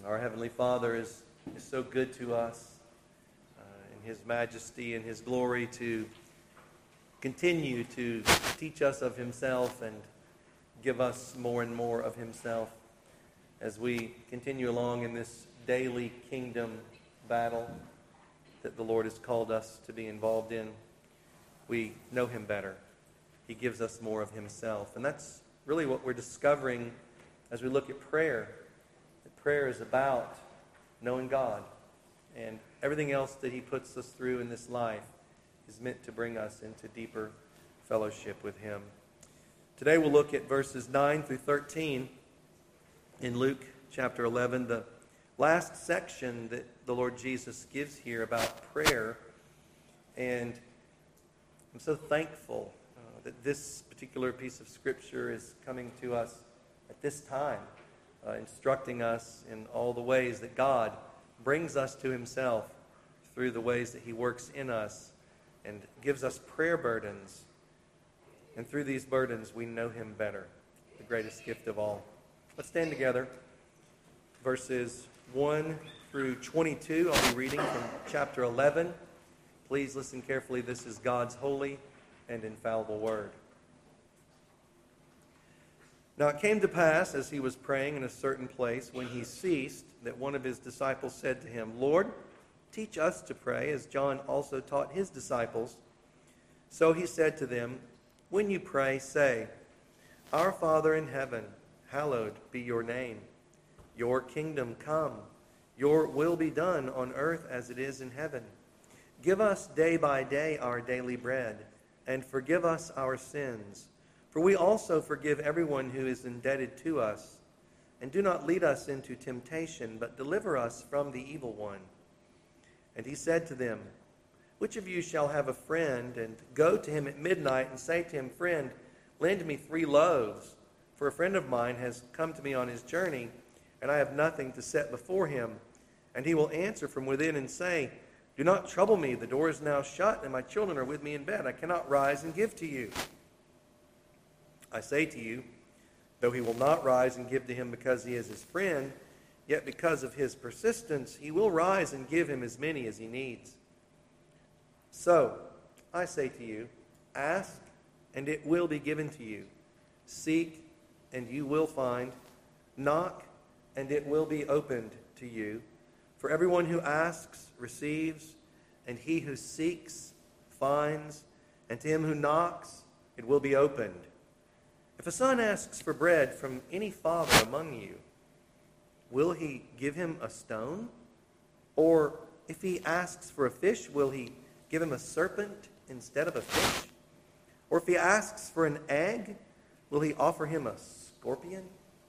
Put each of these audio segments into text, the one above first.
Our Heavenly Father is so good to us in His majesty and His glory to continue to teach us of Himself and give us more and more of Himself as we continue along in this daily kingdom battle that the Lord has called us to be involved in. We know Him better. He gives us more of Himself. And that's really what we're discovering as we look at prayer. That prayer is about knowing God. And everything else that He puts us through in this life is meant to bring us into deeper fellowship with Him. Today we'll look at verses 9 through 13 in Luke chapter 11, the last section that the Lord Jesus gives here about prayer. And I'm so thankful that this particular piece of Scripture is coming to us at this time, instructing us in all the ways that God brings us to Himself through the ways that He works in us and gives us prayer burdens. And through these burdens, we know Him better, the greatest gift of all. Let's stand together. Verses 1 through 22, I'll be reading from chapter 11. Please listen carefully. This is God's holy and infallible word. Now it came to pass, as He was praying in a certain place, when He ceased, that one of His disciples said to Him, Lord, teach us to pray, as John also taught his disciples. So He said to them, when you pray, say, Our Father in heaven, hallowed be your name. Your kingdom come. Your will be done on earth as it is in heaven. Give us day by day our daily bread, and forgive us our sins. For we also forgive everyone who is indebted to us. And do not lead us into temptation, but deliver us from the evil one. And He said to them, which of you shall have a friend, and go to him at midnight, and say to him, Friend, lend me 3 loaves, for a friend of mine has come to me on his journey, and I have nothing to set before him. And he will answer from within and say, Do not trouble me, the door is now shut, and my children are with me in bed. I cannot rise and give to you. I say to you, though he will not rise and give to him because he is his friend, yet because of his persistence, he will rise and give him as many as he needs. So, I say to you, ask, and it will be given to you. Seek, and you will find. Knock, and it will be opened to you. For everyone who asks receives, and he who seeks finds, and to him who knocks it will be opened. If a son asks for bread from any father among you, will he give him a stone? Or if he asks for a fish, will he give him a serpent instead of a fish? Or if he asks for an egg, will he offer him a scorpion?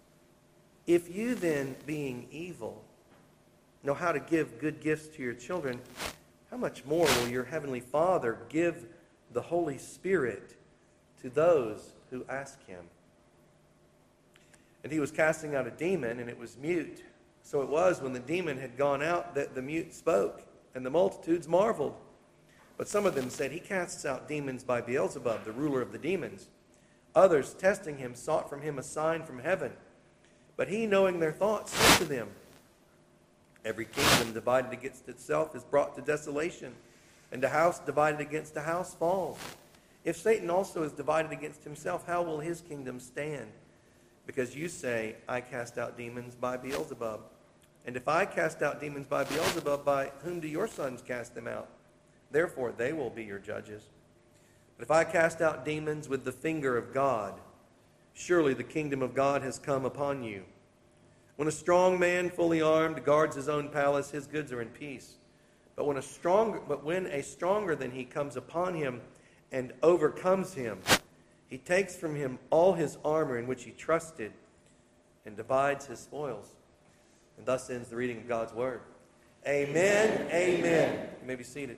If you then, being evil, know how to give good gifts to your children, how much more will your heavenly Father give the Holy Spirit to those who ask Him? And he was casting out a demon, and it was mute. So it was when the demon had gone out that the mute spoke, and the multitudes marveled. But some of them said, He casts out demons by Beelzebub, the ruler of the demons. Others, testing Him, sought from Him a sign from heaven. But He, knowing their thoughts, said to them, Every kingdom divided against itself is brought to desolation, and a house divided against a house falls. If Satan also is divided against himself, how will his kingdom stand? Because you say, I cast out demons by Beelzebub. And if I cast out demons by Beelzebub, by whom do your sons cast them out? Therefore they will be your judges. But if I cast out demons with the finger of God, surely the kingdom of God has come upon you. When a strong man, fully armed, guards his own palace, his goods are in peace. But when a stronger than he comes upon him and overcomes him, he takes from him all his armor in which he trusted and divides his spoils. And thus ends the reading of God's word. Amen. Amen. You may be seated.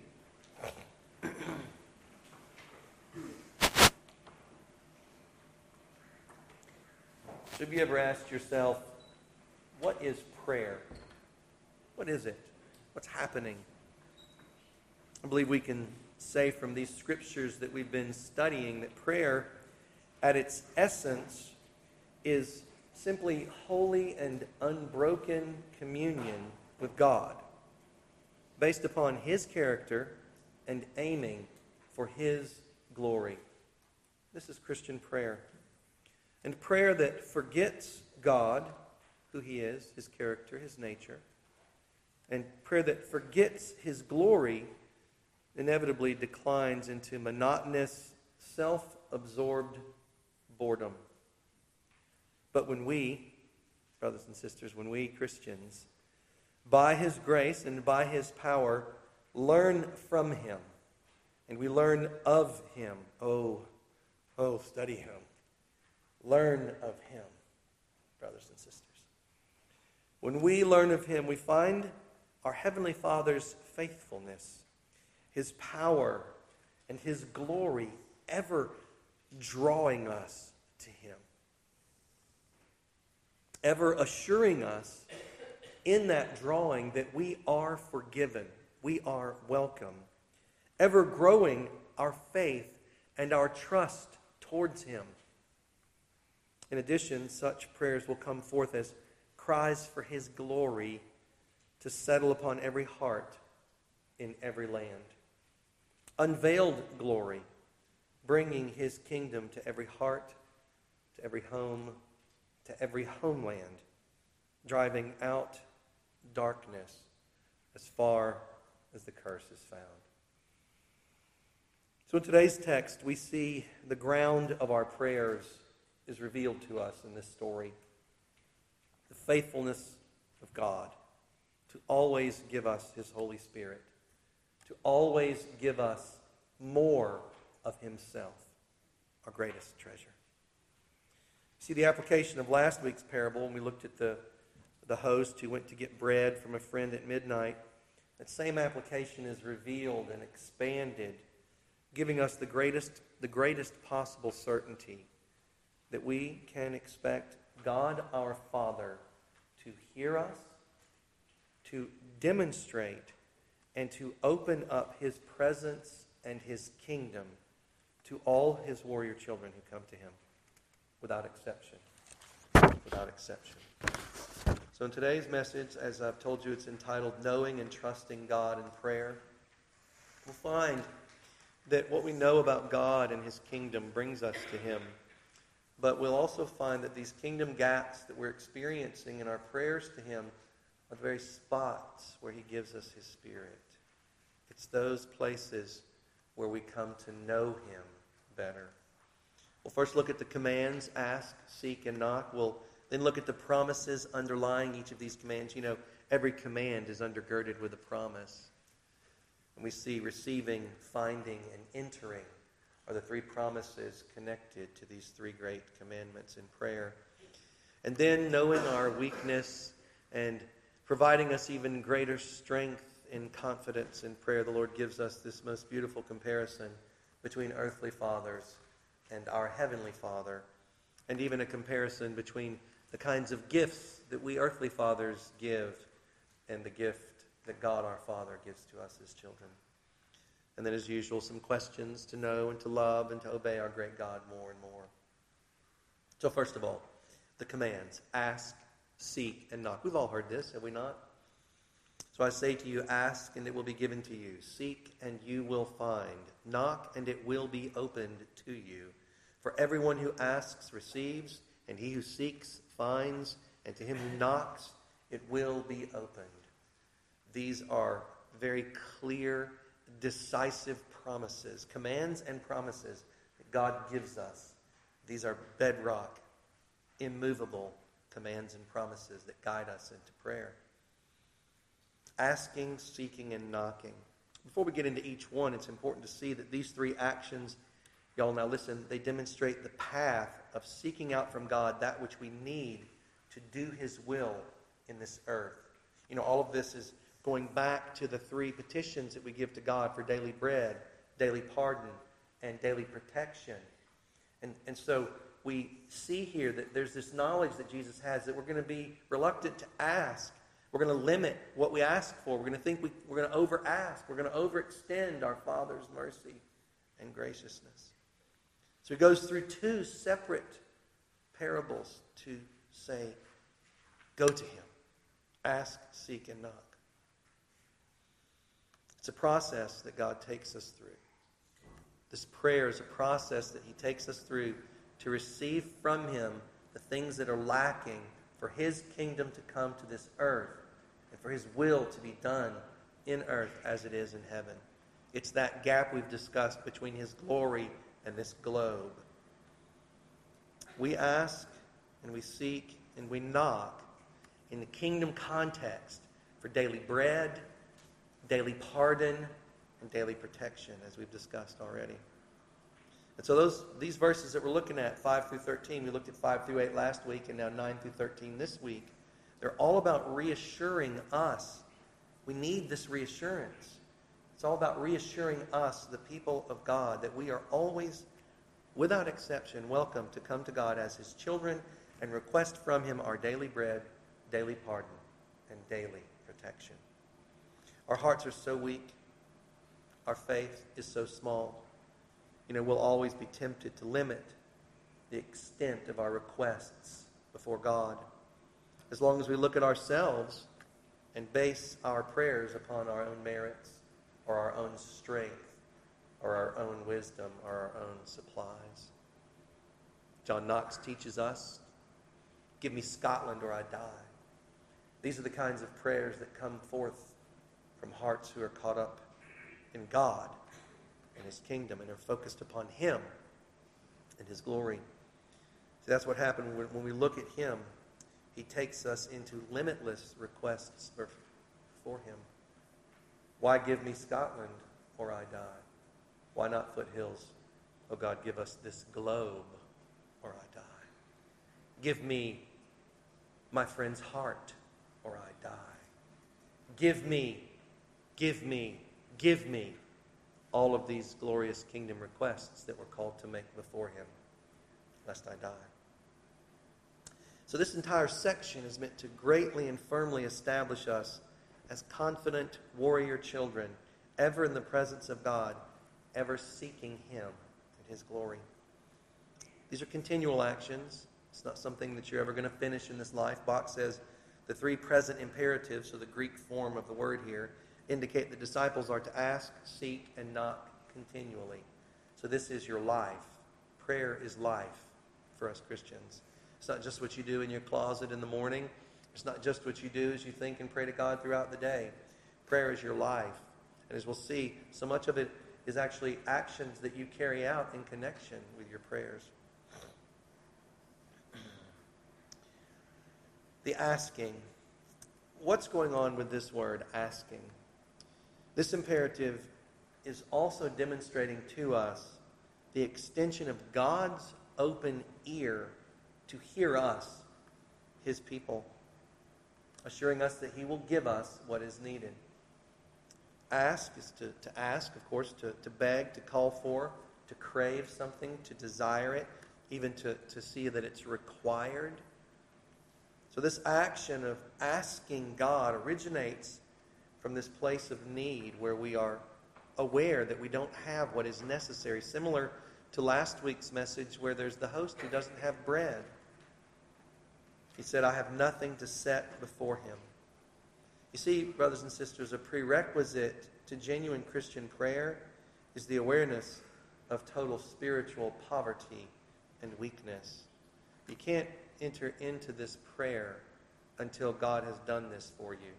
Have you ever asked yourself, what is prayer? What is it? What's happening? I believe we can say from these scriptures that we've been studying that prayer, at its essence, is simply holy and unbroken communion with God, based upon His character and aiming for His glory. This is Christian prayer. And prayer that forgets God, who He is, His character, His nature, and prayer that forgets His glory inevitably declines into monotonous, self-absorbed boredom. But when we, brothers and sisters, when we Christians, by His grace and by His power, learn from Him, and we learn of Him, study Him. Learn of Him, brothers and sisters. When we learn of Him, we find our Heavenly Father's faithfulness, His power, and His glory ever drawing us to Him. Ever assuring us in that drawing that we are forgiven, we are welcome. Ever growing our faith and our trust towards Him. In addition, such prayers will come forth as cries for His glory to settle upon every heart in every land. Unveiled glory, bringing His kingdom to every heart, to every home, to every homeland, driving out darkness as far as the curse is found. So in today's text, we see the ground of our prayers is revealed to us in this story. The faithfulness of God to always give us His Holy Spirit, to always give us more of Himself, our greatest treasure. See the application of last week's parable when we looked at the host who went to get bread from a friend at midnight. That same application is revealed and expanded, giving us the greatest possible certainty that we can expect God our Father to hear us, to demonstrate, and to open up His presence and His kingdom to all His warrior children who come to Him, without exception. Without exception. So in today's message, as I've told you, it's entitled Knowing and Trusting God in Prayer. We'll find that what we know about God and His kingdom brings us to Him. But we'll also find that these kingdom gaps that we're experiencing in our prayers to Him are the very spots where He gives us His Spirit. It's those places where we come to know Him better. We'll first look at the commands, ask, seek, and knock. We'll then look at the promises underlying each of these commands. You know, every command is undergirded with a promise. And we see receiving, finding, and entering are the three promises connected to these three great commandments in prayer. And then knowing our weakness and providing us even greater strength and confidence in prayer, the Lord gives us this most beautiful comparison between earthly fathers and our Heavenly Father, and even a comparison between the kinds of gifts that we earthly fathers give and the gift that God our Father gives to us as children. And then, as usual, some questions to know and to love and to obey our great God more and more. So first of all, the commands. Ask, seek, and knock. We've all heard this, have we not? So I say to you, ask, and it will be given to you. Seek, and you will find. Knock, and it will be opened to you. For everyone who asks receives, and he who seeks finds, and to him who knocks it will be opened. These are very clear, decisive promises, commands and promises that God gives us. These are bedrock, immovable commands and promises that guide us into prayer. Asking, seeking, and knocking. Before we get into each one, it's important to see that these three actions, y'all now listen, they demonstrate the path of seeking out from God that which we need to do His will in this earth. You know, all of this is going back to the three petitions that we give to God for daily bread, daily pardon, and daily protection. And so we see here that there's this knowledge that Jesus has that we're going to be reluctant to ask. We're going to limit what we ask for. We're going to think we're going to over-ask. We're going to overextend our Father's mercy and graciousness. So He goes through two separate parables to say, go to him. Ask, seek, and knock. It's a process that God takes us through. This prayer is a process that he takes us through to receive from him the things that are lacking for his kingdom to come to this earth and for his will to be done in earth as it is in heaven. It's that gap we've discussed between his glory and this globe. We ask and we seek and we knock in the kingdom context for daily bread, daily pardon, and daily protection, as we've discussed already. And so these verses that we're looking at, 5 through 13, we looked at 5 through 8 last week, and now 9 through 13 this week, they're all about reassuring us. We need this reassurance. It's all about reassuring us, the people of God, that we are always, without exception, welcome to come to God as his children and request from him our daily bread, daily pardon, and daily protection. Our hearts are so weak. Our faith is so small. We'll always be tempted to limit the extent of our requests before God. As long as we look at ourselves and base our prayers upon our own merits or our own strength or our own wisdom or our own supplies. John Knox teaches us, give me Scotland or I die. These are the kinds of prayers that come forth from hearts who are caught up in God and his kingdom and are focused upon him and his glory. See, that's what happened when we look at him. He takes us into limitless requests for him. Why give me Scotland or I die? Why not foothills? Oh God, give us this globe or I die. Give me my friend's heart or I die. Give me all of these glorious kingdom requests that we're called to make before him, lest I die. So this entire section is meant to greatly and firmly establish us as confident warrior children, ever in the presence of God, ever seeking him and his glory. These are continual actions. It's not something that you're ever going to finish in this life. Bach says the three present imperatives, so the Greek form of the word here, indicate the disciples are to ask, seek, and knock continually. So this is your life. Prayer is life for us Christians. It's not just what you do in your closet in the morning. It's not just what you do as you think and pray to God throughout the day. Prayer is your life. And as we'll see, so much of it is actually actions that you carry out in connection with your prayers. The asking. What's going on with this word, asking? This imperative is also demonstrating to us the extension of God's open ear to hear us, his people, assuring us that he will give us what is needed. Ask is to ask, of course, to beg, to call for, to crave something, to desire it, even to see that it's required. So this action of asking God originates from this place of need where we are aware that we don't have what is necessary, similar to last week's message where there's the host who doesn't have bread. He said, I have nothing to set before him. You see, brothers and sisters, a prerequisite to genuine Christian prayer is the awareness of total spiritual poverty and weakness. You can't enter into this prayer until God has done this for you.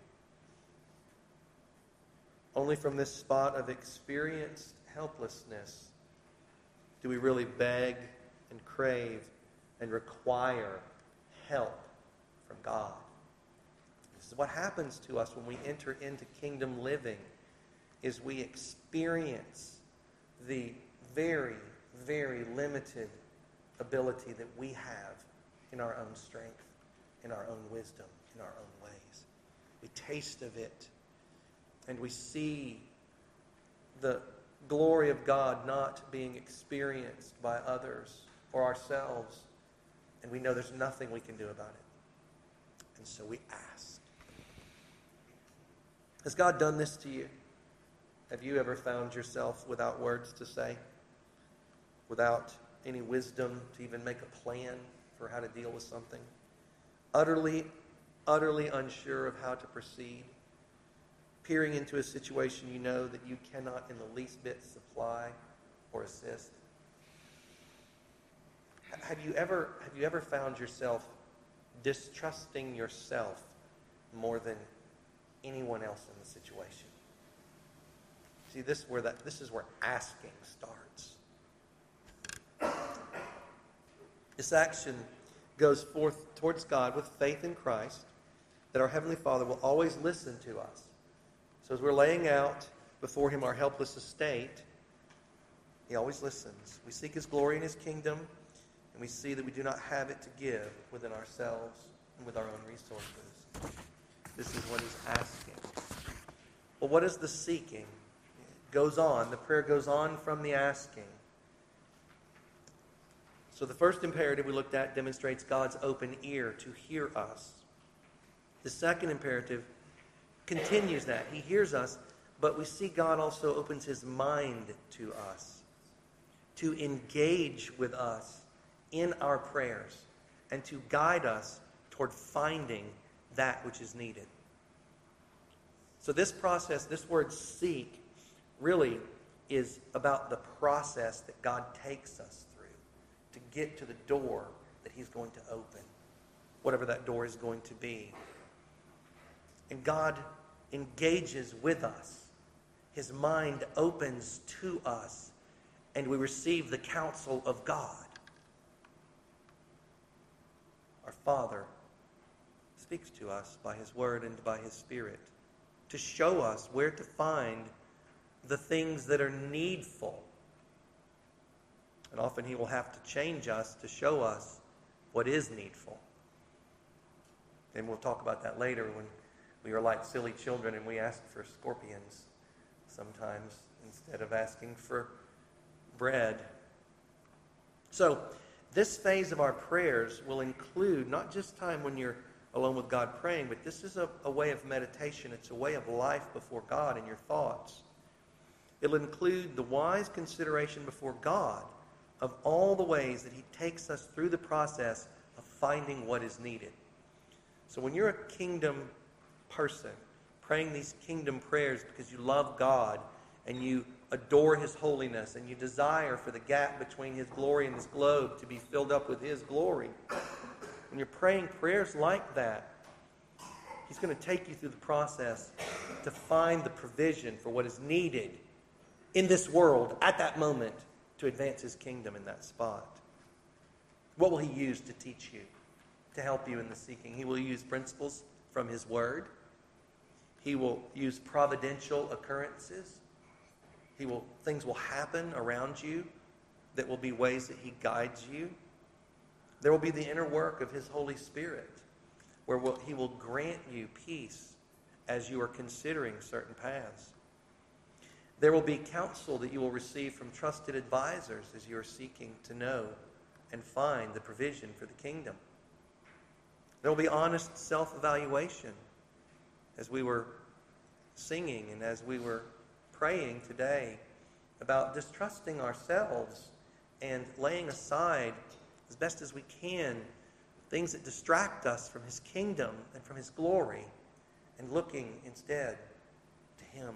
Only from this spot of experienced helplessness do we really beg and crave and require help from God. This is what happens to us when we enter into kingdom living, is we experience the very, very limited ability that we have in our own strength, in our own wisdom, in our own ways. We taste of it, and we see the glory of God not being experienced by others or ourselves, and we know there's nothing we can do about it. And so we ask. Has God done this to you? Have you ever found yourself without words to say? Without any wisdom to even make a plan for how to deal with something? utterly, utterly unsure of how to proceed, peering into a situation you know that you cannot in the least bit supply or assist? Have you ever found yourself distrusting yourself more than anyone else in the situation? See, this is where asking starts. This action goes forth towards God with faith in Christ, that our Heavenly Father will always listen to us. So as we're laying out before Him our helpless estate, He always listens. We seek His glory and His kingdom, and we see that we do not have it to give within ourselves and with our own resources. This is what He's asking. Well, what is the seeking? It goes on. The prayer goes on from the asking. So the first imperative we looked at demonstrates God's open ear to hear us. The second imperative continues that. He hears us, but we see God also opens His mind to us, to engage with us in our prayers, and to guide us toward finding that which is needed. So this process, this word seek, really is about the process that God takes us through to get to the door that He's going to open, whatever that door is going to be. And God engages with us. His mind opens to us, and we receive the counsel of God. Our Father speaks to us by His Word and by His Spirit to show us where to find the things that are needful. And often He will have to change us to show us what is needful. And we'll talk about that later when we are like silly children and we ask for scorpions sometimes instead of asking for bread. So, this phase of our prayers will include not just time when you're alone with God praying, but this is a way of meditation. It's a way of life before God in your thoughts. It'll include the wise consideration before God of all the ways that He takes us through the process of finding what is needed. So when you're a kingdom person, praying these kingdom prayers because you love God and you adore His holiness and you desire for the gap between His glory and this globe to be filled up with His glory, when you're praying prayers like that, He's going to take you through the process to find the provision for what is needed in this world at that moment to advance His kingdom in that spot. What will He use to teach you, to help you in the seeking? He will use principles from His Word. He will use providential occurrences. Things will happen around you that will be ways that He guides you. There will be the inner work of His Holy Spirit, where He will grant you peace as you are considering certain paths. There will be counsel that you will receive from trusted advisors as you are seeking to know and find the provision for the kingdom. There will be honest self-evaluation as we were singing and as we were praying today about distrusting ourselves and laying aside as best as we can things that distract us from His kingdom and from His glory and looking instead to Him.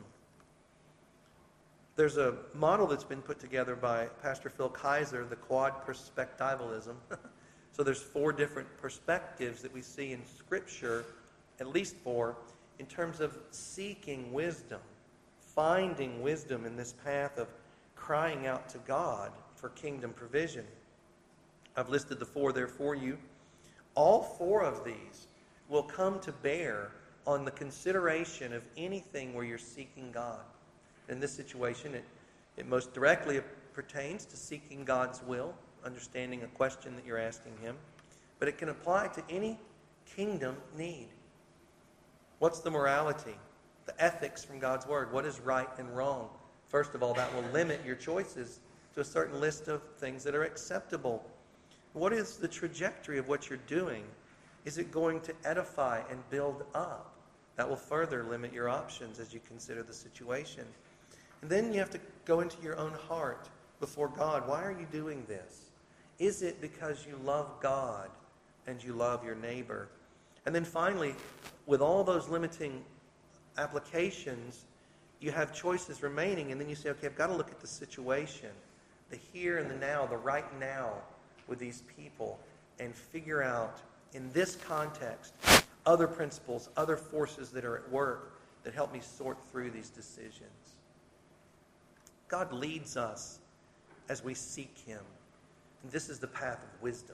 There's a model that's been put together by Pastor Phil Kaiser, the quad perspectivalism. So there's 4 different perspectives that we see in Scripture, at least 4, in terms of seeking wisdom, finding wisdom in this path of crying out to God for kingdom provision. I've listed the 4 there for you. All 4 of these will come to bear on the consideration of anything where you're seeking God. In this situation, it most directly pertains to seeking God's will, understanding a question that you're asking Him. But it can apply to any kingdom need. What's the morality? The ethics from God's Word. What is right and wrong? First of all, that will limit your choices to a certain list of things that are acceptable. What is the trajectory of what you're doing? Is it going to edify and build up? That will further limit your options as you consider the situation. And then you have to go into your own heart before God. Why are you doing this? Is it because you love God and you love your neighbor? And then finally, with all those limiting applications, you have choices remaining, and then you say, okay, I've got to look at the situation, the here and the now, the right now with these people, and figure out, in this context, other principles, other forces that are at work that help me sort through these decisions. God leads us as we seek Him. And this is the path of wisdom.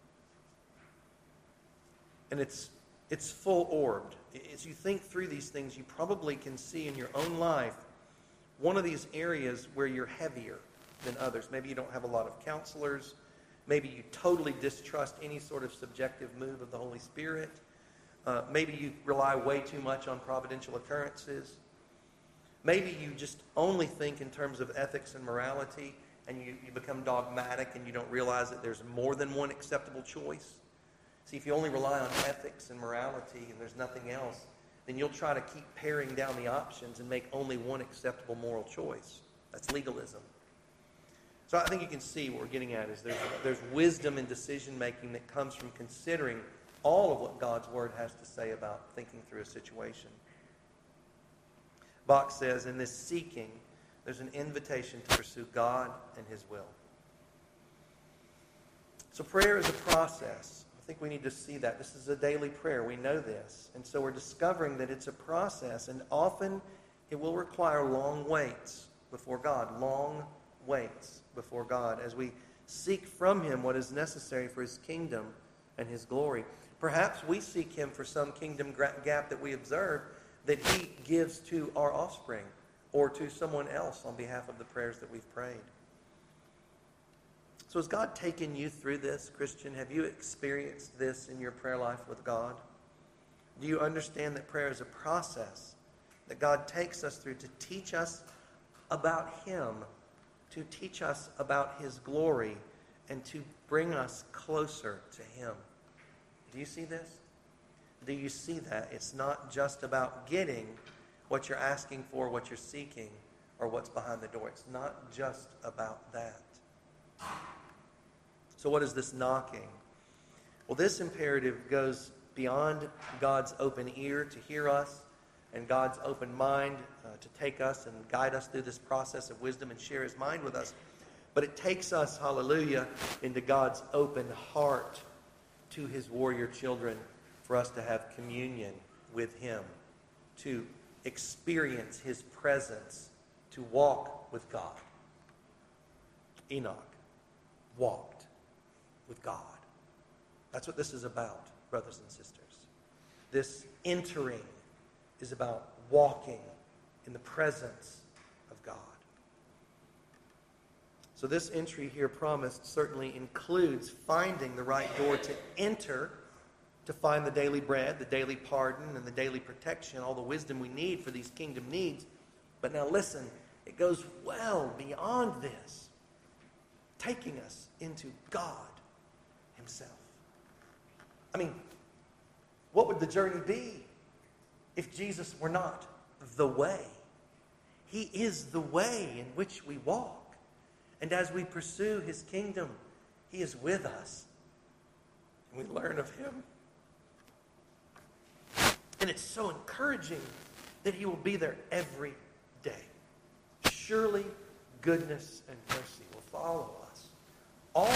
And it's full-orbed. As you think through these things, you probably can see in your own life one of these areas where you're heavier than others. Maybe you don't have a lot of counselors. Maybe you totally distrust any sort of subjective move of the Holy Spirit. Maybe you rely way too much on providential occurrences. Maybe you just only think in terms of ethics and morality, and you become dogmatic and you don't realize that there's more than one acceptable choice. See, if you only rely on ethics and morality and there's nothing else, then you'll try to keep paring down the options and make only one acceptable moral choice. That's legalism. So I think you can see what we're getting at is there's wisdom in decision-making that comes from considering all of what God's Word has to say about thinking through a situation. Bach says, in this seeking, there's an invitation to pursue God and His will. So prayer is a process. I think we need to see that. This is a daily prayer. We know this. And so we're discovering that it's a process, and often it will require long waits before God. Long waits before God as we seek from Him what is necessary for His kingdom and His glory. Perhaps we seek Him for some kingdom gap that we observe that He gives to our offspring or to someone else on behalf of the prayers that we've prayed. So has God taken you through this, Christian? Have you experienced this in your prayer life with God? Do you understand that prayer is a process that God takes us through to teach us about Him, to teach us about His glory, and to bring us closer to Him? Do you see this? Do you see that? It's not just about getting what you're asking for, what you're seeking, or what's behind the door. It's not just about that. So what is this knocking? Well, this imperative goes beyond God's open ear to hear us and God's open mind to take us and guide us through this process of wisdom and share His mind with us. But it takes us, hallelujah, into God's open heart to His warrior children for us to have communion with Him, to experience His presence, to walk with God. Enoch walked with God. That's what this is about, brothers and sisters. This entering is about walking in the presence of God. So this entry here promised certainly includes finding the right door to enter, to find the daily bread, the daily pardon, and the daily protection, all the wisdom we need for these kingdom needs. But now listen, it goes well beyond this, taking us into God Himself. I mean, what would the journey be if Jesus were not the way? He is the way in which we walk. And as we pursue His kingdom, He is with us. And we learn of Him. And it's so encouraging that He will be there every day. Surely goodness and mercy will follow us all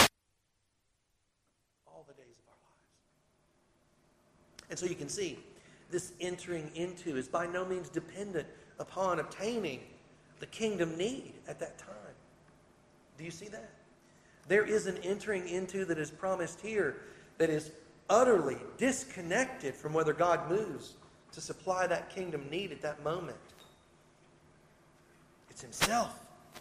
the days of our lives. And so you can see, this entering into is by no means dependent upon obtaining the kingdom need at that time. Do you see that? There is an entering into that is promised here that is utterly disconnected from whether God moves to supply that kingdom need at that moment. It's Himself.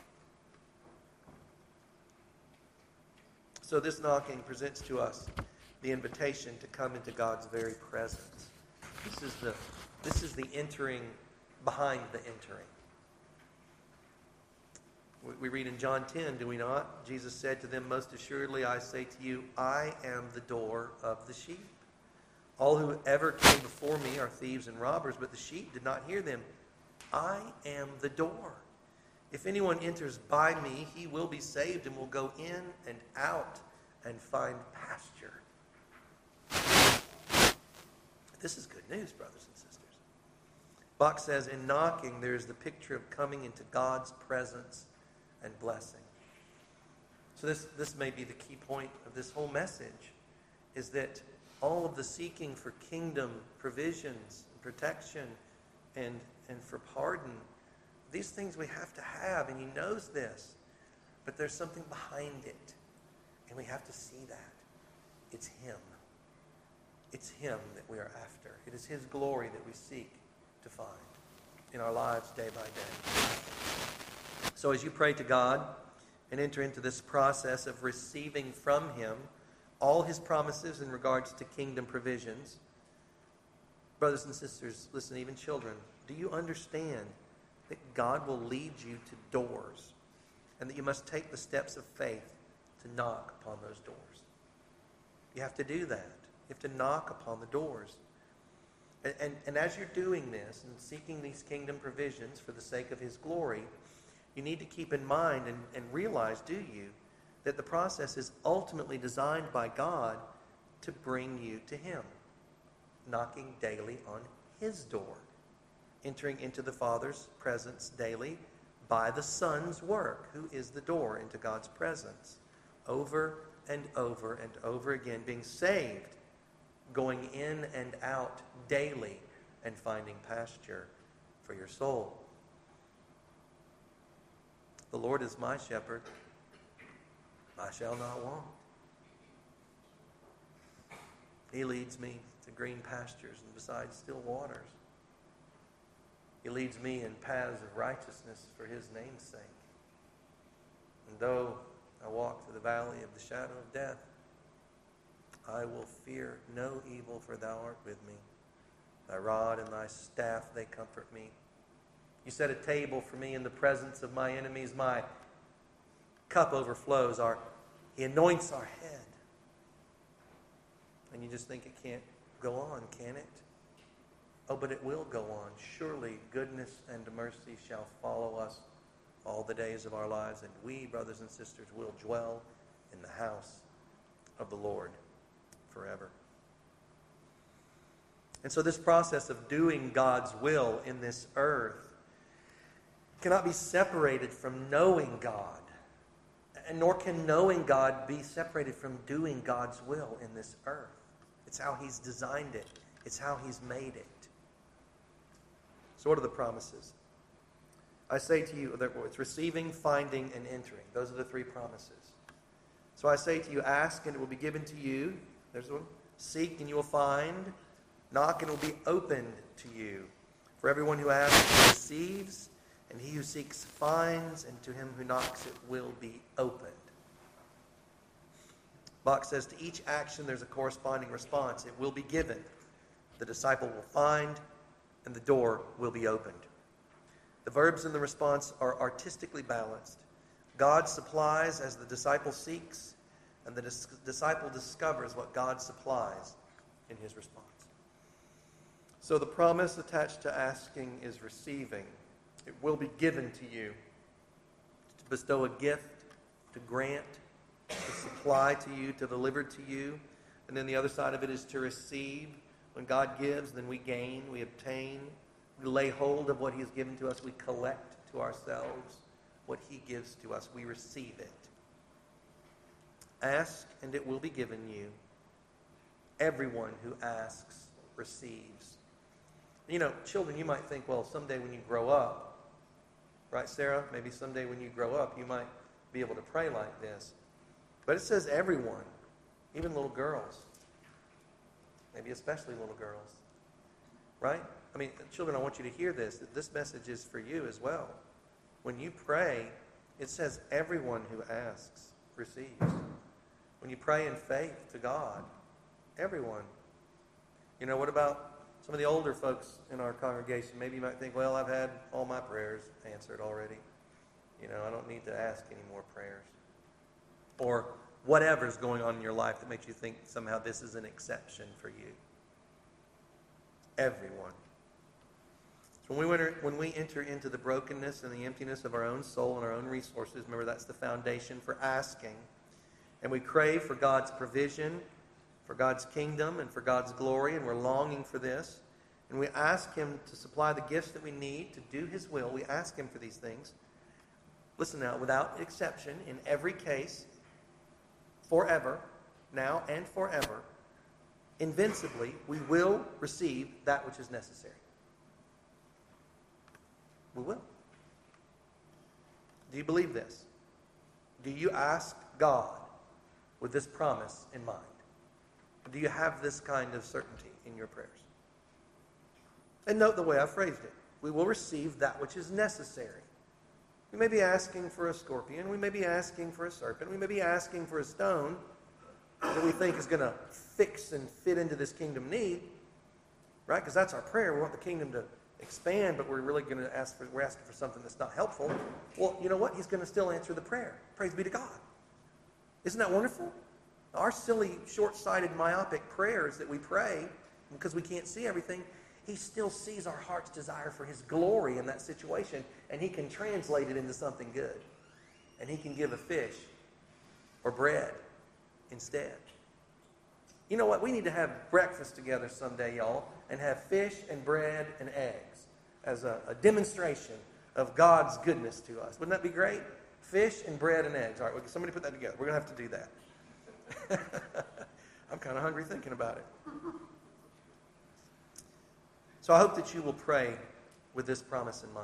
So this knocking presents to us the invitation to come into God's very presence. This is the entering behind the entering. We read in John 10, do we not? Jesus said to them, "Most assuredly I say to you, I am the door of the sheep. All who ever came before me are thieves and robbers, but the sheep did not hear them. I am the door. If anyone enters by me, he will be saved and will go in and out and find pasture." This is good news, brothers and sisters. Bach says, in knocking, there is the picture of coming into God's presence and blessing. So this may be the key point of this whole message, is that all of the seeking for kingdom provisions, and protection, and for pardon, these things we have to have, and he knows this. But there's something behind it, and we have to see that. It's him. It's him that we are after. It is his glory that we seek to find in our lives day by day. So as you pray to God and enter into this process of receiving from him all his promises in regards to kingdom provisions, brothers and sisters, listen, even children, do you understand that God will lead you to doors and that you must take the steps of faith to knock upon those doors? You have to do that. You have to knock upon the doors. And as you're doing this and seeking these kingdom provisions for the sake of his glory, you need to keep in mind and realize, do you, that the process is ultimately designed by God to bring you to him, knocking daily on his door, entering into the Father's presence daily by the Son's work, who is the door into God's presence, over and over and over again, being saved, going in and out daily, and finding pasture for your soul. The Lord is my shepherd, I shall not want. He leads me to green pastures and beside still waters. He leads me in paths of righteousness for his name's sake. And though I walk through the valley of the shadow of death, I will fear no evil, for thou art with me. Thy rod and thy staff, they comfort me. You set a table for me in the presence of my enemies. My cup overflows. He anoints our head. And you just think it can't go on, can it? Oh, but it will go on. Surely goodness and mercy shall follow us all the days of our lives, and we, brothers and sisters, will dwell in the house of the Lord forever. And so this process of doing God's will in this earth cannot be separated from knowing God, and nor can knowing God be separated from doing God's will in this earth. It's how he's designed it. It's how he's made it. So what are the promises? I say to you that it's receiving, finding, and entering. Those are the three promises. So I say to you, ask and it will be given to you. There's one. Seek and you will find. Knock and it will be opened to you. For everyone who asks receives, and he who seeks finds, and to him who knocks it will be opened. Bach says to each action there's a corresponding response. It will be given. The disciple will find, and the door will be opened. The verbs in the response are artistically balanced. God supplies as the disciple seeks, and the disciple discovers what God supplies in his response. So the promise attached to asking is receiving. It will be given to you. To bestow a gift, to grant, to supply to you, to deliver to you. And then the other side of it is to receive. When God gives, then we gain, we obtain, we lay hold of what he has given to us. We collect to ourselves what he gives to us. We receive it. Ask, and it will be given you. Everyone who asks receives. You know, children, you might think, well, someday when you grow up, right, Sarah? Maybe someday when you grow up, you might be able to pray like this. But it says everyone, even little girls. Maybe especially little girls. Right? I mean, children, I want you to hear this, that this message is for you as well. When you pray, it says everyone who asks receives. When you pray in faith to God, everyone. You know, what about some of the older folks in our congregation? Maybe you might think, well, I've had all my prayers answered already. You know, I don't need to ask any more prayers. Or whatever's going on in your life that makes you think somehow this is an exception for you. Everyone. So when we enter into the brokenness and the emptiness of our own soul and our own resources, remember that's the foundation for asking. And we crave for God's provision, for God's kingdom and for God's glory, and we're longing for this. And we ask Him to supply the gifts that we need to do His will. We ask Him for these things. Listen now, without exception, in every case, forever, now and forever, invincibly, we will receive that which is necessary. We will. Do you believe this? Do you ask God with this promise in mind? Do you have this kind of certainty in your prayers? And note the way I phrased it. We will receive that which is necessary. We may be asking for a scorpion. We may be asking for a serpent. We may be asking for a stone that we think is going to fix and fit into this kingdom need. Right? Because that's our prayer. We want the kingdom to expand, but we're really going to we're asking for something that's not helpful. Well, you know what? He's going to still answer the prayer. Praise be to God. Isn't that wonderful? Our silly, short-sighted, myopic prayers that we pray because we can't see everything, He still sees our heart's desire for His glory in that situation, and He can translate it into something good. And He can give a fish or bread instead. You know what? We need to have breakfast together someday, y'all, and have fish and bread and eggs as a demonstration of God's goodness to us. Wouldn't that be great? Fish and bread and eggs. All right, somebody put that together. We're going to have to do that. I'm kind of hungry thinking about it. So I hope that you will pray with this promise in mind.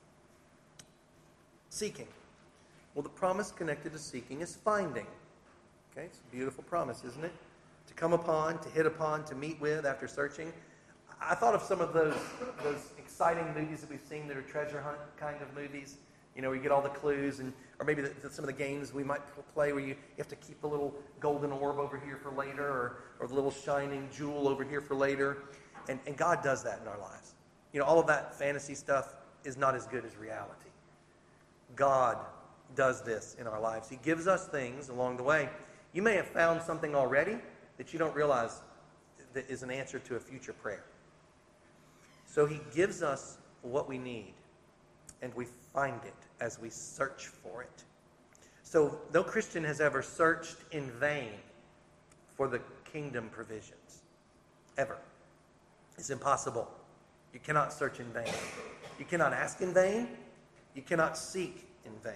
Seeking. Well, the promise connected to seeking is finding. Okay, it's a beautiful promise, isn't it? To come upon, to hit upon, to meet with after searching. I thought of some of those exciting movies that we've seen that are treasure hunt kind of movies. You know, where you get all the clues, or maybe some of the games we might play where you have to keep the little golden orb over here for later, or the little shining jewel over here for later. And God does that in our lives. You know, all of that fantasy stuff is not as good as reality. God does this in our lives. He gives us things along the way. You may have found something already that you don't realize that is an answer to a future prayer. So He gives us what we need, and we find it as we search for it. So no Christian has ever searched in vain for the kingdom provisions. Ever. It's impossible. You cannot search in vain. You cannot ask in vain. You cannot seek in vain.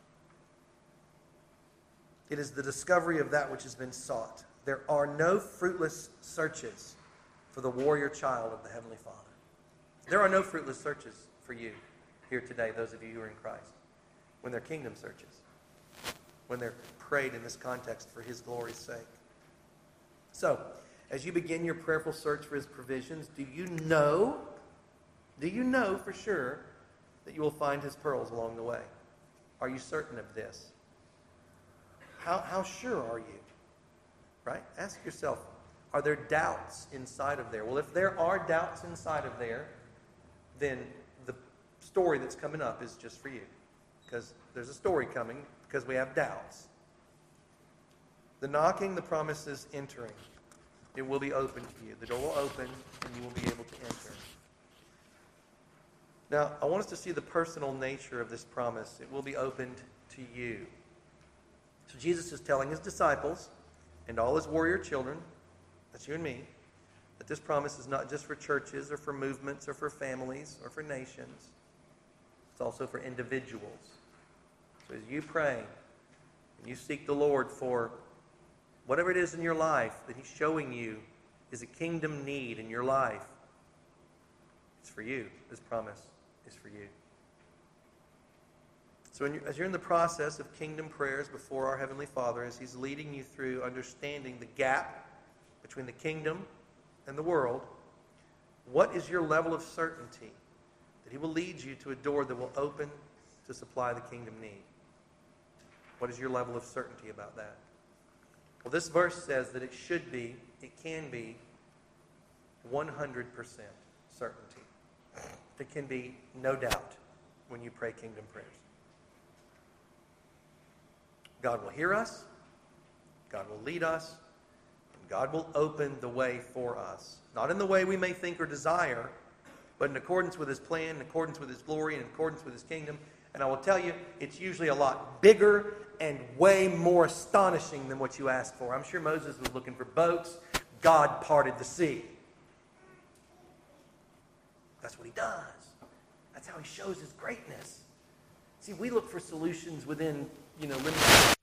It is the discovery of that which has been sought. There are no fruitless searches for the warrior child of the Heavenly Father. There are no fruitless searches for you here today, those of you who are in Christ, when they're kingdom searches, when they're prayed in this context for His glory's sake. So, as you begin your prayerful search for His provisions, do you know for sure that you will find His pearls along the way? Are you certain of this? How sure are you? Right? Ask yourself, are there doubts inside of there? Well, if there are doubts inside of there, then the story that's coming up is just for you. Because there's a story coming because we have doubts. The knocking, the promise is entering. It will be open to you. The door will open and you will be able to enter. Now, I want us to see the personal nature of this promise. It will be opened to you. So Jesus is telling His disciples and all His warrior children, that's you and me, that this promise is not just for churches or for movements or for families or for nations. It's also for individuals. So as you pray and you seek the Lord for whatever it is in your life that He's showing you is a kingdom need in your life, it's for you. This promise is for you. So as you're in the process of kingdom prayers before our Heavenly Father, as He's leading you through understanding the gap between the kingdom and the world, what is your level of certainty that He will lead you to a door that will open to supply the kingdom need? What is your level of certainty about that? Well, this verse says that it can be 100% certainty. There can be no doubt when you pray kingdom prayers. God will hear us, God will lead us, and God will open the way for us. Not in the way we may think or desire, but in accordance with His plan, in accordance with His glory, in accordance with His kingdom. And I will tell you, it's usually a lot bigger and way more astonishing than what you ask for. I'm sure Moses was looking for boats. God parted the sea. That's what he does. That's how he shows his greatness. See, we look for solutions within, limits.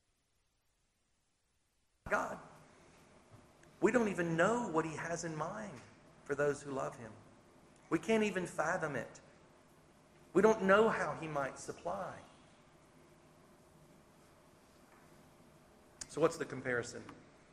God. We don't even know what he has in mind for those who love him. We can't even fathom it. We don't know how he might supply. So what's the comparison?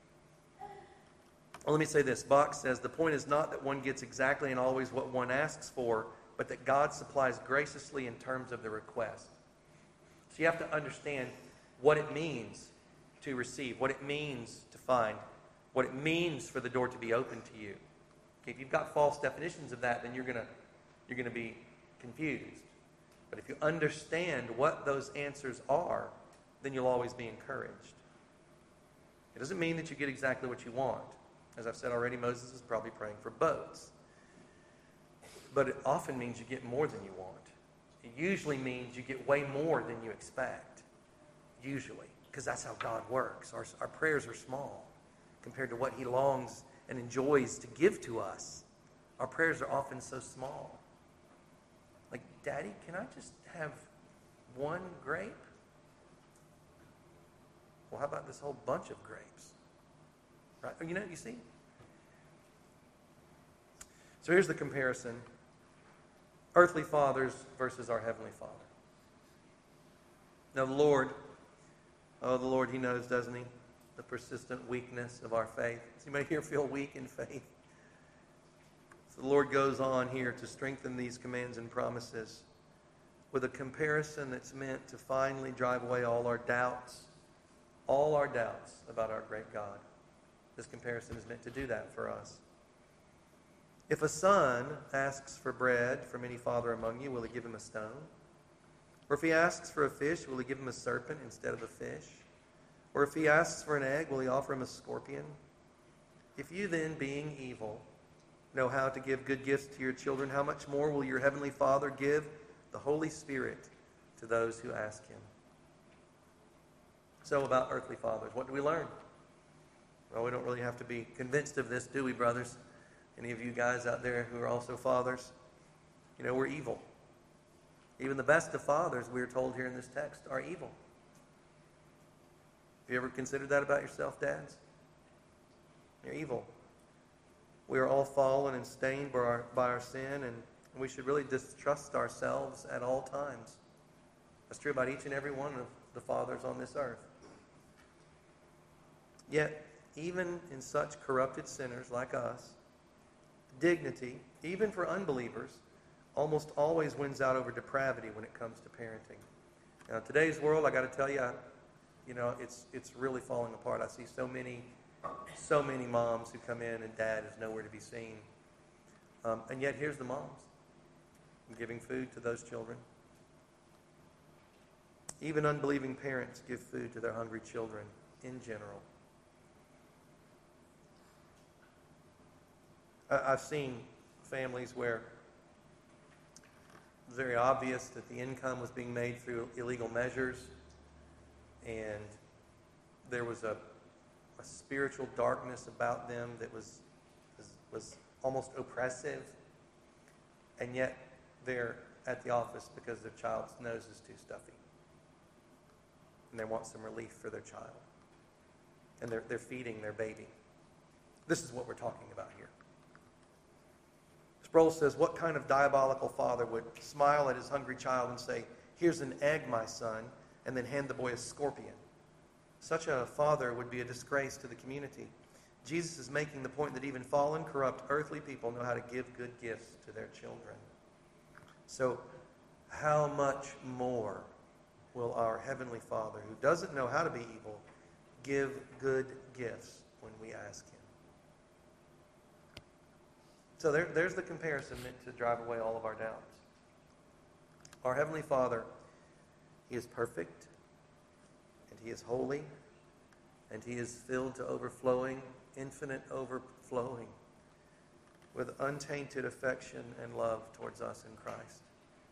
Well, let me say this. Bach says, the point is not that one gets exactly and always what one asks for, but that God supplies graciously in terms of the request. So you have to understand what it means to receive, what it means to find, what it means for the door to be open to you. Okay, if you've got false definitions of that, then you're gonna be confused. But if you understand what those answers are, then you'll always be encouraged. It doesn't mean that you get exactly what you want. As I've said already, Moses is probably praying for boats. But it often means you get more than you want. It usually means you get way more than you expect. Usually. Because that's how God works. Our prayers are small compared to what he longs and enjoys to give to us. Our prayers are often so small. Like, Daddy, can I just have one grape? Well, how about this whole bunch of grapes? Right? You see? So here's the comparison. Earthly fathers versus our Heavenly Father. Now the Lord, he knows, doesn't he? The persistent weakness of our faith. Does anybody here feel weak in faith? So the Lord goes on here to strengthen these commands and promises with a comparison that's meant to finally drive away all our doubts about our great God. This comparison is meant to do that for us. If a son asks for bread from any father among you, will he give him a stone? Or if he asks for a fish, will he give him a serpent instead of a fish? Or if he asks for an egg, will he offer him a scorpion? If you then, being evil, know how to give good gifts to your children, how much more will your heavenly Father give the Holy Spirit to those who ask him? So about earthly fathers, what do we learn? Well, we don't really have to be convinced of this, do we, brothers? Any of you guys out there who are also fathers? We're evil. Even the best of fathers, we are told here in this text, are evil. Have you ever considered that about yourself, dads? You're evil. We are all fallen and stained by our sin, and we should really distrust ourselves at all times. That's true about each and every one of the fathers on this earth. Yet, even in such corrupted sinners like us, dignity, even for unbelievers, almost always wins out over depravity when it comes to parenting. Now, today's world, I got to tell you, it's really falling apart. I see so many moms who come in and dad is nowhere to be seen. And yet, here's the moms giving food to those children. Even unbelieving parents give food to their hungry children in general. I've seen families where it was very obvious that the income was being made through illegal measures, and there was a spiritual darkness about them that was almost oppressive, and yet they're at the office because their child's nose is too stuffy, and they want some relief for their child, and they're feeding their baby. This is what we're talking about here. Sproul says, what kind of diabolical father would smile at his hungry child and say, here's an egg, my son, and then hand the boy a scorpion? Such a father would be a disgrace to the community. Jesus is making the point that even fallen, corrupt, earthly people know how to give good gifts to their children. So, how much more will our Heavenly Father, who doesn't know how to be evil, give good gifts when we ask him? So there's the comparison meant to drive away all of our doubts. Our Heavenly Father, he is perfect, and he is holy, and he is filled to overflowing, infinite overflowing, with untainted affection and love towards us in Christ.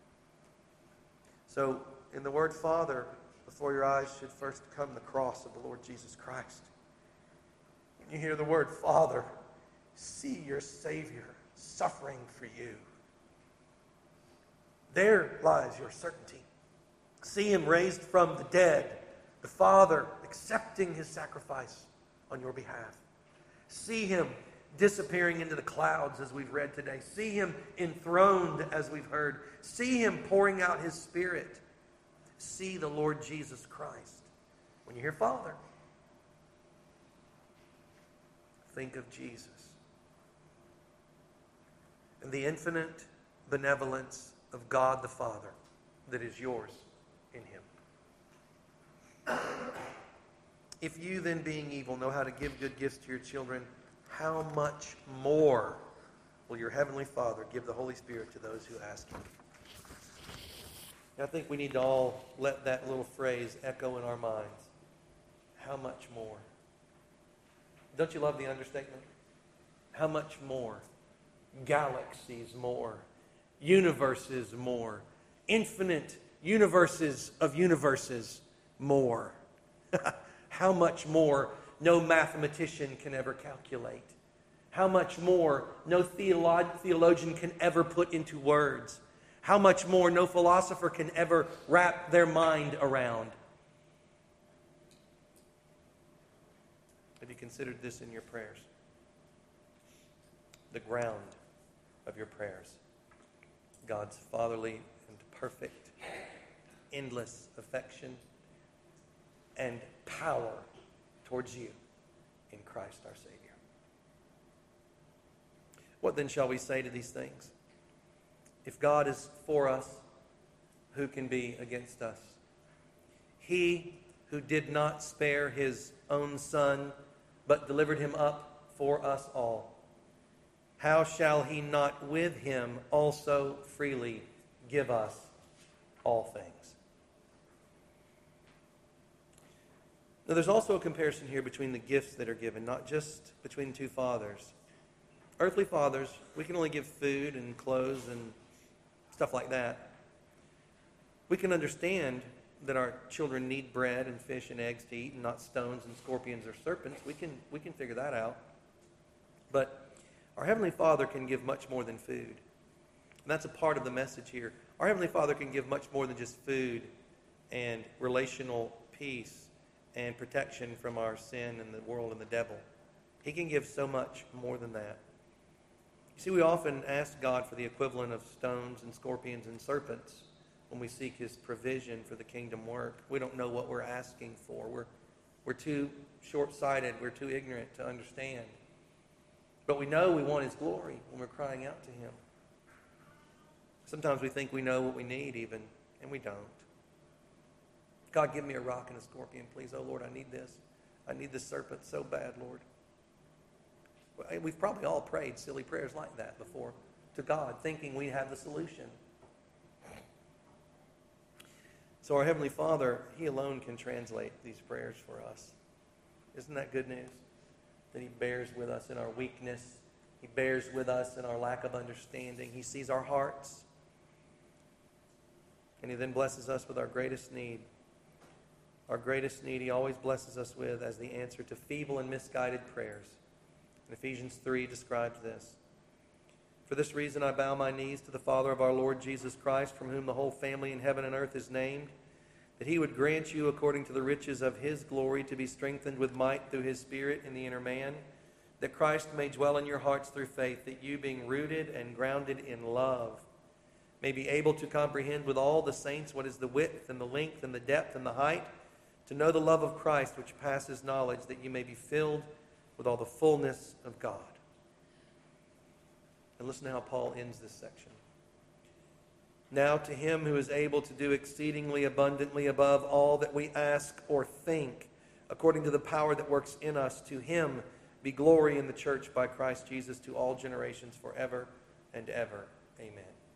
So, in the word Father, before your eyes should first come the cross of the Lord Jesus Christ. When you hear the word Father, see your Savior suffering for you. There lies your certainty. See him raised from the dead, the Father accepting his sacrifice on your behalf. See him disappearing into the clouds as we've read today. See him enthroned as we've heard. See him pouring out his Spirit. See the Lord Jesus Christ. When you hear Father, think of Jesus and the infinite benevolence of God the Father that is yours in him. If you then, being evil, know how to give good gifts to your children, how much more will your Heavenly Father give the Holy Spirit to those who ask him? And I think we need to all let that little phrase echo in our minds. How much more? Don't you love the understatement? How much more? Galaxies more. Universes more. Infinite universes of universes more. How much more no mathematician can ever calculate. How much more no theologian can ever put into words. How much more no philosopher can ever wrap their mind around. Have you considered this in your prayers? The ground of your prayers. God's fatherly and perfect, endless affection and power towards you in Christ our Savior. What then shall we say to these things? If God is for us, who can be against us? He who did not spare his own Son, but delivered him up for us all, how shall he not with him also freely give us all things? Now, there's also a comparison here between the gifts that are given, not just between two fathers. Earthly fathers, we can only give food and clothes and stuff like that. We can understand that our children need bread and fish and eggs to eat and not stones and scorpions or serpents. We can figure that out. But our Heavenly Father can give much more than food. And that's a part of the message here. Our Heavenly Father can give much more than just food and relational peace and protection from our sin and the world and the devil. He can give so much more than that. You see, we often ask God for the equivalent of stones and scorpions and serpents when we seek his provision for the kingdom work. We don't know what we're asking for. We're too short-sighted. We're too ignorant to understand. But we know we want his glory when we're crying out to him. Sometimes we think we know what we need even, and we don't. God, give me a rock and a scorpion, please. Oh, Lord, I need this. I need this serpent so bad, Lord. We've probably all prayed silly prayers like that before to God, thinking we have the solution. So our Heavenly Father, he alone can translate these prayers for us. Isn't that good news? That he bears with us in our weakness. He bears with us in our lack of understanding. He sees our hearts. And he then blesses us with our greatest need. Our greatest need he always blesses us with as the answer to feeble and misguided prayers. And Ephesians 3 describes this. For this reason I bow my knees to the Father of our Lord Jesus Christ, from whom the whole family in heaven and earth is named, that he would grant you, according to the riches of his glory, to be strengthened with might through his Spirit in the inner man, that Christ may dwell in your hearts through faith, that you, being rooted and grounded in love, may be able to comprehend with all the saints what is the width and the length and the depth and the height, to know the love of Christ which passes knowledge, that you may be filled with all the fullness of God. And listen to how Paul ends this section. Now to him who is able to do exceedingly abundantly above all that we ask or think, according to the power that works in us, to him be glory in the church by Christ Jesus to all generations forever and ever. Amen.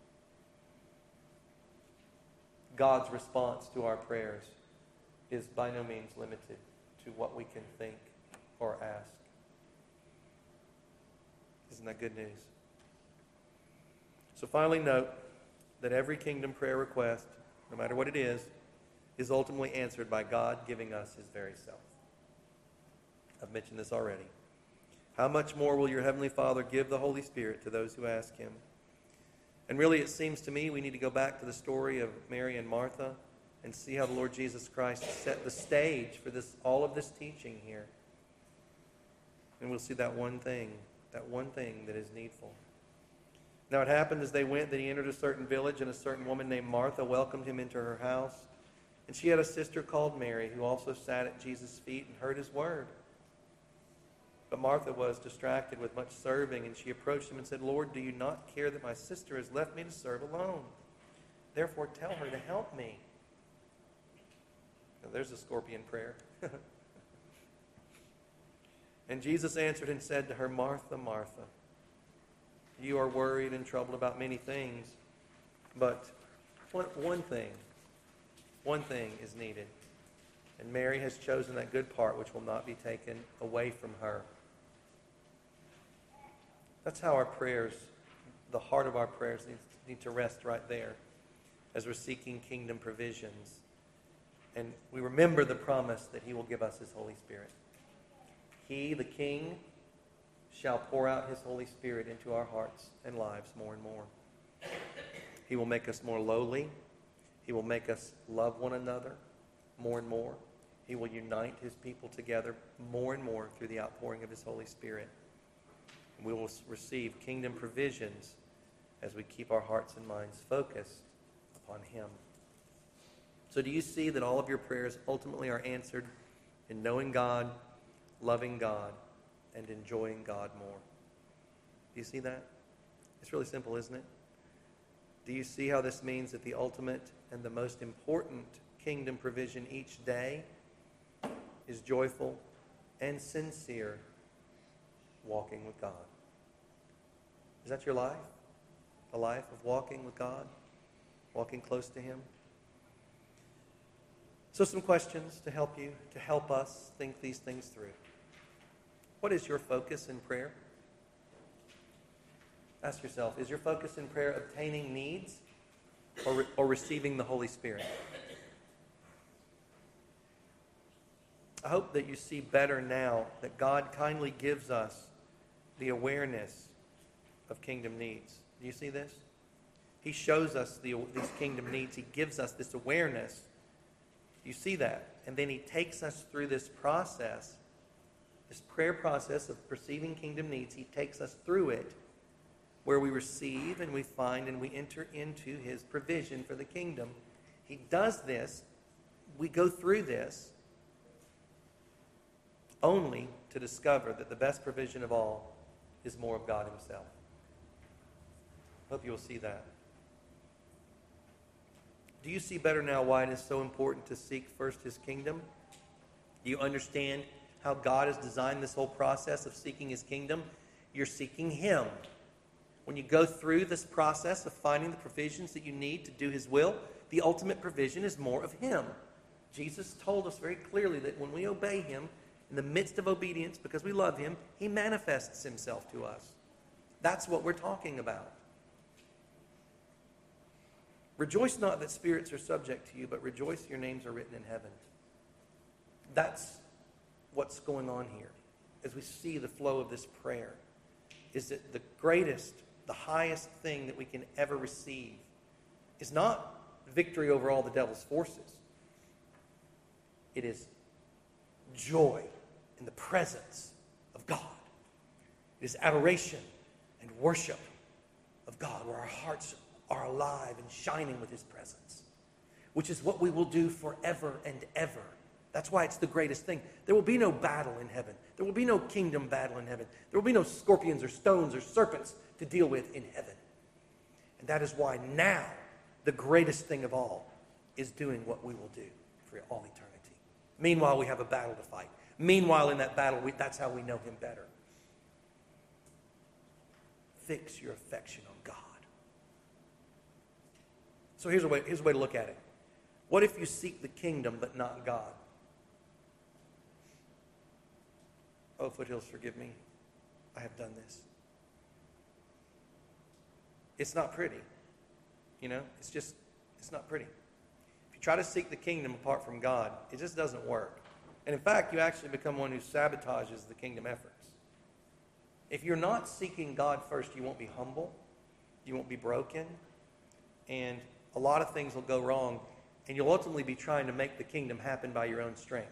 God's response to our prayers is by no means limited to what we can think or ask. Isn't that good news? So finally note that every kingdom prayer request, no matter what it is ultimately answered by God giving us his very self. I've mentioned this already. how much more will your Heavenly Father give the Holy Spirit to those who ask him? And really, it seems to me we need to go back to the story of Mary and Martha and see how the Lord Jesus Christ set the stage for all of this teaching here. And we'll see that one thing that is needful. Now it happened as they went that he entered a certain village, and a certain woman named Martha welcomed him into her house. And she had a sister called Mary, who also sat at Jesus' feet and heard his word. But Martha was distracted with much serving, and she approached him and said, Lord, do you not care that my sister has left me to serve alone? Therefore tell her to help me. Now, there's a scorpion prayer. And Jesus answered and said to her, Martha, Martha, you are worried and troubled about many things, but one thing is needed. And Mary has chosen that good part which will not be taken away from her. That's how our prayers, the heart of our prayers need to rest right there as we're seeking kingdom provisions. And we remember the promise that he will give us his Holy Spirit. He, the King, shall pour out his Holy Spirit into our hearts and lives more and more. He will make us more lowly. He will make us love one another more and more. He will unite his people together more and more through the outpouring of his Holy Spirit. And we will receive kingdom provisions as we keep our hearts and minds focused upon him. So do you see that all of your prayers ultimately are answered in knowing God, loving God, and enjoying God more? Do you see that? It's really simple, isn't it? Do you see how this means that the ultimate and the most important kingdom provision each day is joyful and sincere walking with God? Is that your life? A life of walking with God? Walking close to him? So some questions to help us think these things through. What is your focus in prayer? Ask yourself, is your focus in prayer obtaining needs or receiving the Holy Spirit? I hope that you see better now that God kindly gives us the awareness of kingdom needs. Do you see this? He shows us these kingdom needs. He gives us this awareness. You see that? And then he takes us through this process, this prayer process of perceiving kingdom needs. He takes us through it where we receive and we find and we enter into his provision for the kingdom. He does this. We go through this only to discover that the best provision of all is more of God himself. Hope you will see that. Do you see better now why it is so important to seek first his kingdom? Do you understand how God has designed this whole process of seeking his kingdom? You're seeking him. When you go through this process of finding the provisions that you need to do his will, the ultimate provision is more of him. Jesus told us very clearly that when we obey him, in the midst of obedience, because we love him, he manifests himself to us. That's what we're talking about. Rejoice not that spirits are subject to you, but rejoice your names are written in heaven. That's what's going on here as we see the flow of this prayer, is that the greatest, the highest thing that we can ever receive is not victory over all the devil's forces. It is joy in the presence of God. It is adoration and worship of God, where our hearts are alive and shining with his presence, which is what we will do forever and ever. That's why it's the greatest thing. There will be no battle in heaven. There will be no kingdom battle in heaven. There will be no scorpions or stones or serpents to deal with in heaven. And that is why now the greatest thing of all is doing what we will do for all eternity. Meanwhile, we have a battle to fight. Meanwhile, in that battle, that's how we know him better. Fix your affection on God. So here's a way to look at it. What if you seek the kingdom but not God? Oh, Foothills, forgive me. I have done this. It's not pretty. It's not pretty. If you try to seek the kingdom apart from God, it just doesn't work. And in fact, you actually become one who sabotages the kingdom efforts. If you're not seeking God first, you won't be humble, you won't be broken, and a lot of things will go wrong, and you'll ultimately be trying to make the kingdom happen by your own strength.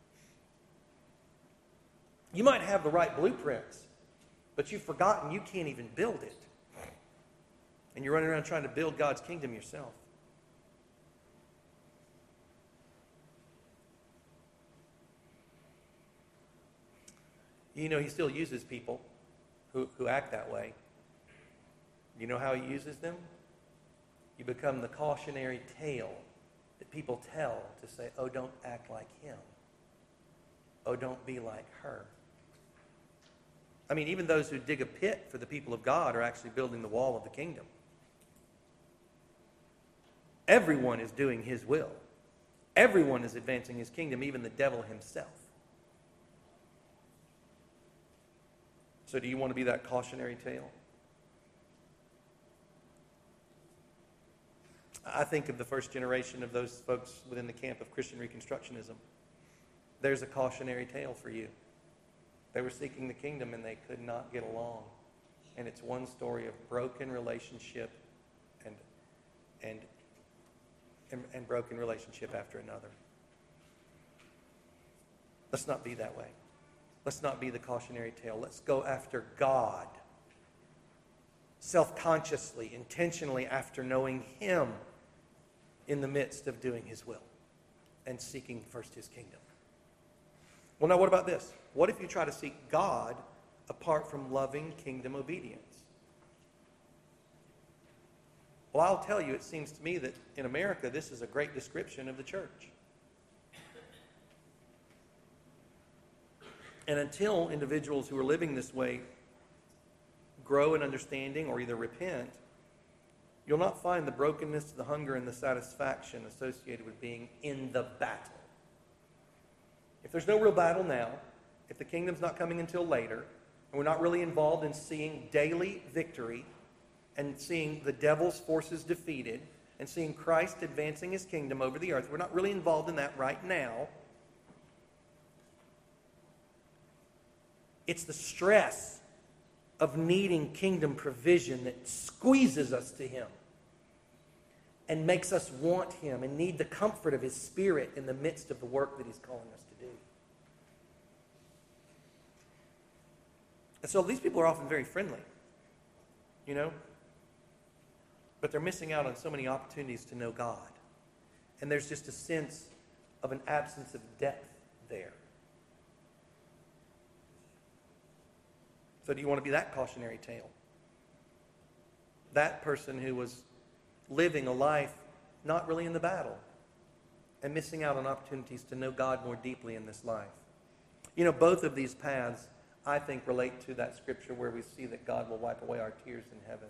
You might have the right blueprints, but you've forgotten you can't even build it. And you're running around trying to build God's kingdom yourself. You know, he still uses people who act that way. You know how he uses them? You become the cautionary tale that people tell to say, oh, don't act like him. Oh, don't be like her. I mean, even those who dig a pit for the people of God are actually building the wall of the kingdom. Everyone is doing his will. Everyone is advancing his kingdom, even the devil himself. So do you want to be that cautionary tale? I think of the first generation of those folks within the camp of Christian Reconstructionism. There's a cautionary tale for you. They were seeking the kingdom and they could not get along. And it's one story of broken relationship and broken relationship after another. Let's not be that way. Let's not be the cautionary tale. Let's go after God. Self-consciously, intentionally after knowing him in the midst of doing his will and seeking first his kingdom. Well, now what about this? What if you try to seek God apart from loving kingdom obedience? Well, I'll tell you, it seems to me that in America, this is a great description of the church. And until individuals who are living this way grow in understanding or either repent, you'll not find the brokenness, the hunger, and the satisfaction associated with being in the battle. If there's no real battle now, if the kingdom's not coming until later, and we're not really involved in seeing daily victory and seeing the devil's forces defeated and seeing Christ advancing his kingdom over the earth, we're not really involved in that right now. It's the stress of needing kingdom provision that squeezes us to him and makes us want him and need the comfort of his Spirit in the midst of the work that he's calling us to do. And so these people are often very friendly, you know, but they're missing out on so many opportunities to know God. And there's just a sense of an absence of depth there. So do you want to be that cautionary tale? That person who was living a life not really in the battle and missing out on opportunities to know God more deeply in this life. You know, both of these paths, I think, relate to that scripture where we see that God will wipe away our tears in heaven.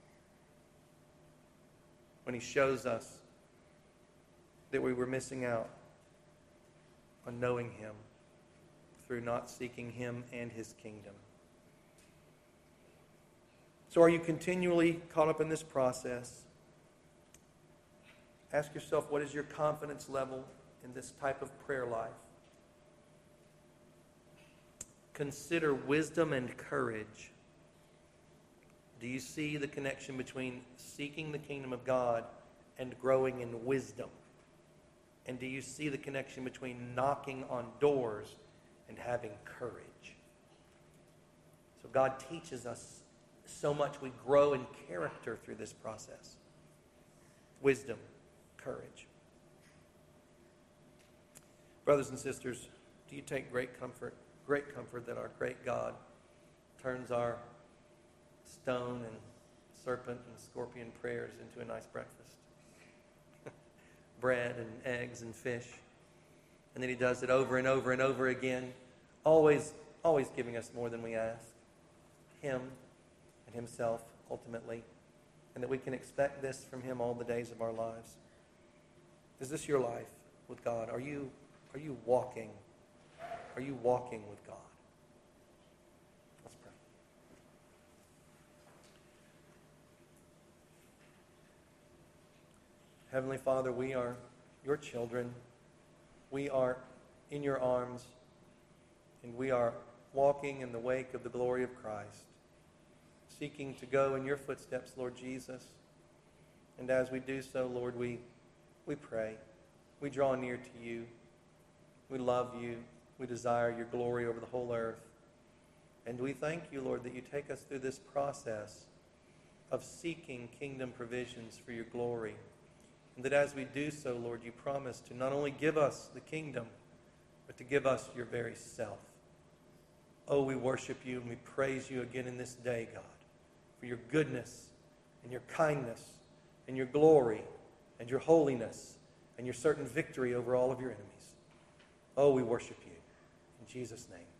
When he shows us that we were missing out on knowing him through not seeking him and his kingdom. So are you continually caught up in this process? Ask yourself, what is your confidence level in this type of prayer life? Consider wisdom and courage. Do you see the connection between seeking the kingdom of God and growing in wisdom? And do you see the connection between knocking on doors and having courage? So God teaches us so much. We grow in character through this process. Wisdom, courage. Brothers and sisters, do you take great comfort that our great God turns our stone and serpent and scorpion prayers into a nice breakfast? Bread and eggs and fish. And then he does it over and over and over again, always giving us more than we ask. Him and himself, ultimately. And that we can expect this from him all the days of our lives. Is this your life with God? Are you walking? Are you walking with God? Let's pray. Heavenly Father, we are your children. We are in your arms, and we are walking in the wake of the glory of Christ, seeking to go in your footsteps, Lord Jesus. And as we do so, Lord, we pray. We draw near to you. We love you. We desire your glory over the whole earth. And we thank you, Lord, that you take us through this process of seeking kingdom provisions for your glory. And that as we do so, Lord, you promise to not only give us the kingdom, but to give us your very self. Oh, we worship you and we praise you again in this day, God, for your goodness and your kindness and your glory and your holiness and your certain victory over all of your enemies. Oh, we worship you. In Jesus' name.